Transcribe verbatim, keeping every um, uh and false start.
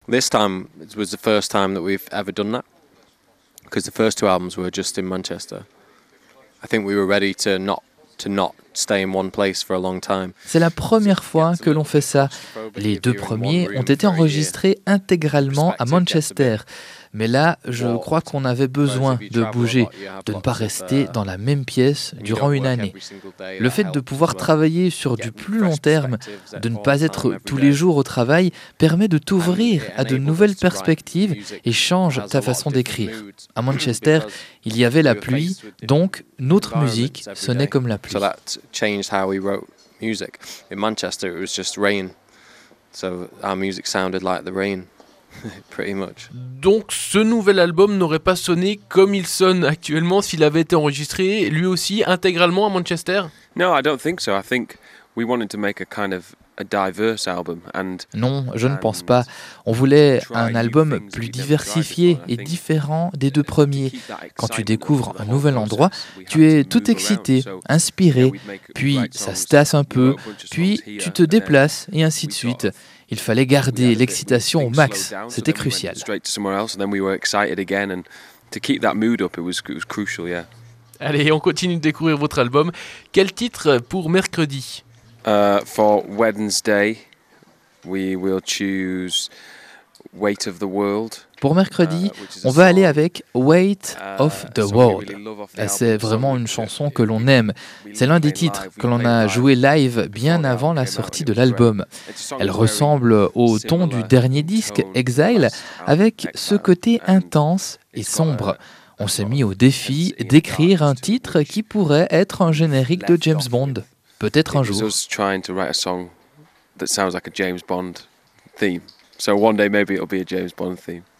This time it was the first time that we've ever done that, because the first two albums were just in Manchester. I think we were ready to not to not stay in one place for a long time. C'est la première fois que l'on fait ça. Les deux premiers ont été enregistrés intégralement à Manchester. Mais là, je crois qu'on avait besoin de bouger, de ne pas rester dans la même pièce durant une année. Le fait de pouvoir travailler sur du plus long terme, de ne pas être tous les jours au travail, permet de t'ouvrir à de nouvelles perspectives et change ta façon d'écrire. À Manchester, il y avait la pluie, donc notre musique sonnait comme la pluie. So that changed how we wrote music. In Manchester, it was just rain. So our music sounded like the rain. Pretty much. Donc ce nouvel album n'aurait pas sonné comme il sonne actuellement s'il avait été enregistré lui aussi intégralement à Manchester? No, I don't think so. I think we wanted to make a kind of a diverse album and Non, je ne pense pas. On voulait un album plus diversifié et différent des deux premiers. Quand tu découvres un nouvel endroit, tu es tout excité, inspiré, puis ça se tasse un peu, puis tu te déplaces et ainsi de suite. Il fallait garder l'excitation au max, c'était crucial. Allez, on continue de découvrir votre album. Quel titre pour mercredi? Uh, for Wednesday, we will choose Weight of the World. Pour mercredi, on va aller avec Weight of the World. C'est vraiment une chanson que l'on aime. C'est l'un des titres que l'on a joué live bien avant la sortie de l'album. Elle ressemble au ton du dernier disque, Exile, avec ce côté intense et sombre. On s'est mis au défi d'écrire un titre qui pourrait être un générique de James Bond. Peut-être un jour. So one day maybe it'll be a James Bond theme.